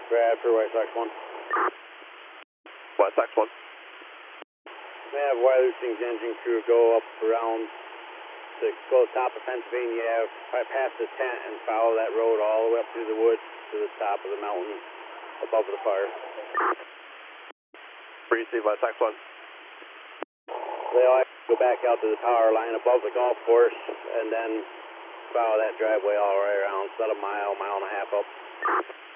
Brad for White Sox 1. White Sox 1. We have Wiley Sting's engine crew go up around to go top of Pennsylvania, past the tent and follow that road all the way up through the woods to the top of the mountain above the fire. Receive White Sox 1. They all have to go back out to the power line above the golf course and then follow that driveway all the way around, it's about a mile and a half up.